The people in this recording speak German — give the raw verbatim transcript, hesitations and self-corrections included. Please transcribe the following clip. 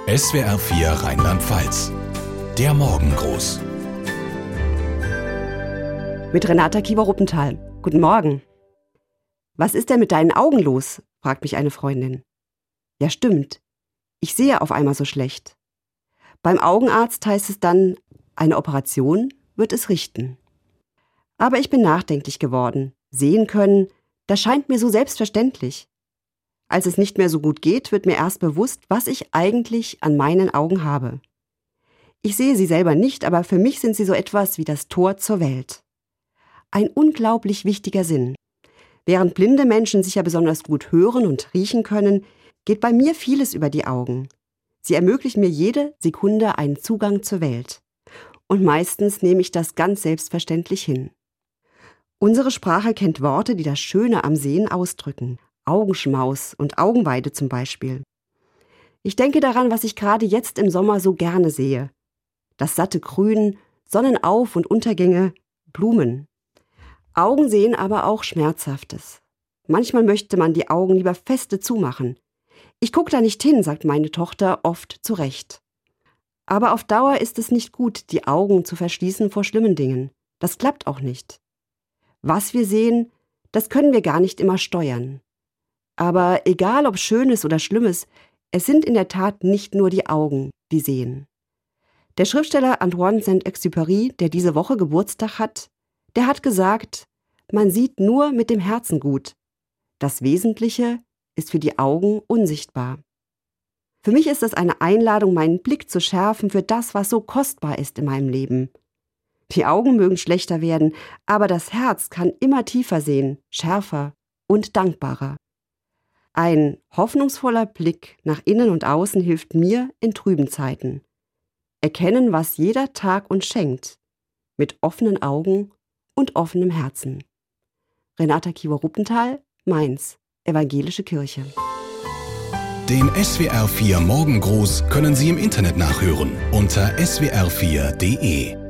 S W R vier Rheinland-Pfalz. Der Morgengruß. Mit Renata Kiewer-Ruppenthal. Guten Morgen. Was ist denn mit deinen Augen los? Fragt mich eine Freundin. Ja, stimmt. Ich sehe auf einmal so schlecht. Beim Augenarzt heißt es dann, eine Operation wird es richten. Aber ich bin nachdenklich geworden. Sehen können, das scheint mir so selbstverständlich. Als es nicht mehr so gut geht, wird mir erst bewusst, was ich eigentlich an meinen Augen habe. Ich sehe sie selber nicht, aber für mich sind sie so etwas wie das Tor zur Welt. Ein unglaublich wichtiger Sinn. Während blinde Menschen sicher besonders gut hören und riechen können, geht bei mir vieles über die Augen. Sie ermöglichen mir jede Sekunde einen Zugang zur Welt. Und meistens nehme ich das ganz selbstverständlich hin. Unsere Sprache kennt Worte, die das Schöne am Sehen ausdrücken. Augenschmaus und Augenweide zum Beispiel. Ich denke daran, was ich gerade jetzt im Sommer so gerne sehe. Das satte Grün, Sonnenauf- und Untergänge, Blumen. Augen sehen aber auch Schmerzhaftes. Manchmal möchte man die Augen lieber feste zumachen. Ich gucke da nicht hin, sagt meine Tochter oft zu Recht. Aber auf Dauer ist es nicht gut, die Augen zu verschließen vor schlimmen Dingen. Das klappt auch nicht. Was wir sehen, das können wir gar nicht immer steuern. Aber egal ob Schönes oder Schlimmes, es sind in der Tat nicht nur die Augen, die sehen. Der Schriftsteller Antoine Saint-Exupéry, der diese Woche Geburtstag hat, der hat gesagt, man sieht nur mit dem Herzen gut. Das Wesentliche ist für die Augen unsichtbar. Für mich ist das eine Einladung, meinen Blick zu schärfen für das, was so kostbar ist in meinem Leben. Die Augen mögen schlechter werden, aber das Herz kann immer tiefer sehen, schärfer und dankbarer. Ein hoffnungsvoller Blick nach innen und außen hilft mir in trüben Zeiten. Erkennen, was jeder Tag uns schenkt, mit offenen Augen und offenem Herzen. Renata Kiewer-Ruppenthal, Mainz, Evangelische Kirche. Den S W R vier Morgengruß können Sie im Internet nachhören unter s w r vier punkt d e.